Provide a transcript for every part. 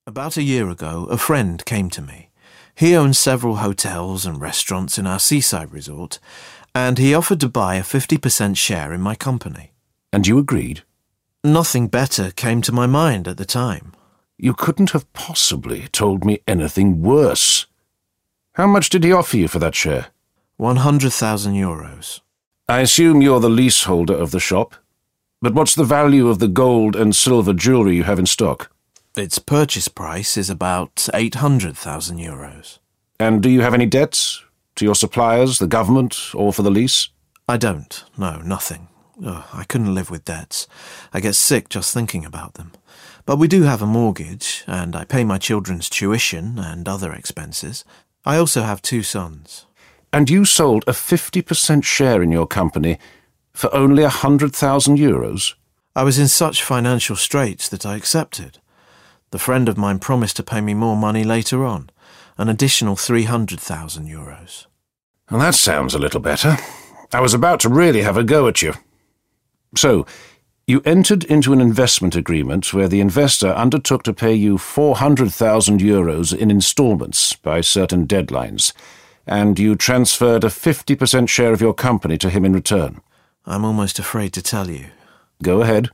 About a year ago, a friend came to me. He owns several hotels and restaurants in our seaside resort, and he offered to buy a 50% share in my company. And you agreed? Nothing better came to my mind at the time. You couldn't have possibly told me anything worse. How much did he offer you for that share? 100,000 euros. I assume you're the leaseholder of the shop, but what's the value of the gold and silver jewellery you have in stock? Its purchase price is about 800,000 euros. And do you have any debts? To your suppliers, the government, or for the lease? I don't. No, nothing. I couldn't live with debts. I get sick just thinking about them. But we do have a mortgage, and I pay my children's tuition and other expenses. I also have 2 sons. And you sold a 50% share in your company for only 100,000 euros? I was in such financial straits that I accepted. The friend of mine promised to pay me more money later on, an additional 300,000 euros. Well, that sounds a little better. I was about to really have a go at you. So, you entered into an investment agreement where the investor undertook to pay you 400,000 euros in installments by certain deadlines, and you transferred a 50% share of your company to him in return. I'm almost afraid to tell you. Go ahead.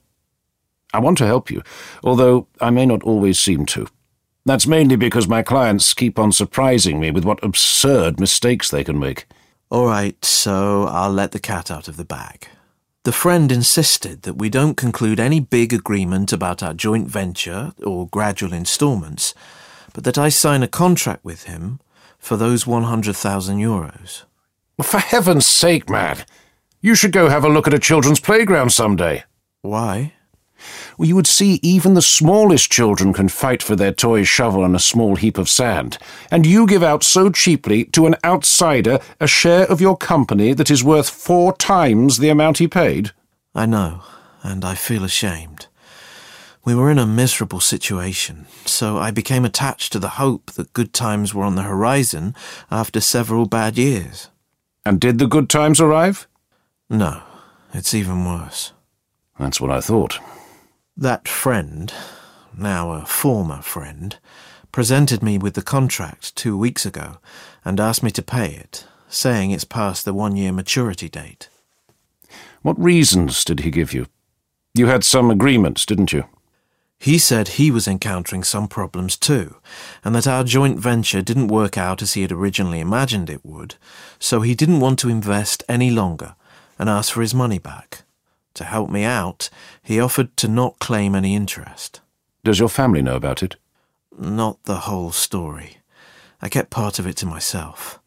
I want to help you, although I may not always seem to. That's mainly because my clients keep on surprising me with what absurd mistakes they can make. All right, so I'll let the cat out of the bag. The friend insisted that we don't conclude any big agreement about our joint venture or gradual installments, but that I sign a contract with him for those 100,000 euros. Well, for heaven's sake, man! You should go have a look at a children's playground someday. Why? Well, you would see even the smallest children can fight for their toy shovel on a small heap of sand, and you give out so cheaply to an outsider a share of your company that is worth 4 times the amount he paid. I know, and I feel ashamed. We were in a miserable situation, so I became attached to the hope that good times were on the horizon after several bad years. And did the good times arrive? No, it's even worse. That's what I thought. That friend, now a former friend, presented me with the contract 2 weeks ago and asked me to pay it, saying it's past the 1-year maturity date. What reasons did he give you? You had some agreements, didn't you? He said he was encountering some problems too, and that our joint venture didn't work out as he had originally imagined it would, so he didn't want to invest any longer and asked for his money back. To help me out, he offered to not claim any interest. Does your family know about it? Not the whole story. I kept part of it to myself.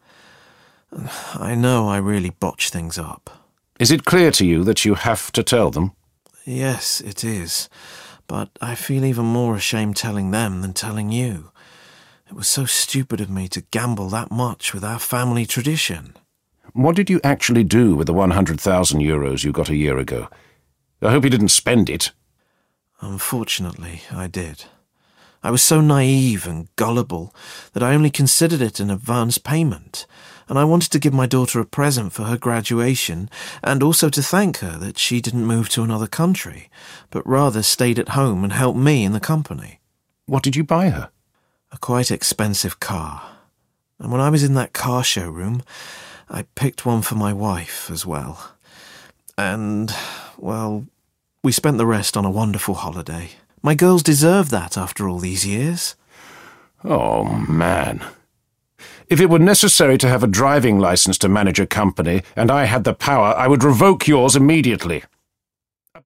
I know I really botched things up. Is it clear to you that you have to tell them? Yes, it is. But I feel even more ashamed telling them than telling you. It was so stupid of me to gamble that much with our family tradition. What did you actually do with the 100,000 euros you got a year ago? I hope you didn't spend it. Unfortunately, I did. I was so naive and gullible that I only considered it an advance payment, and I wanted to give my daughter a present for her graduation and also to thank her that she didn't move to another country, but rather stayed at home and helped me in the company. What did you buy her? A quite expensive car. And when I was in that car showroom, I picked one for my wife as well. And, well, we spent the rest on a wonderful holiday. My girls deserve that after all these years. Oh, man. If it were necessary to have a driving license to manage a company, and I had the power, I would revoke yours immediately.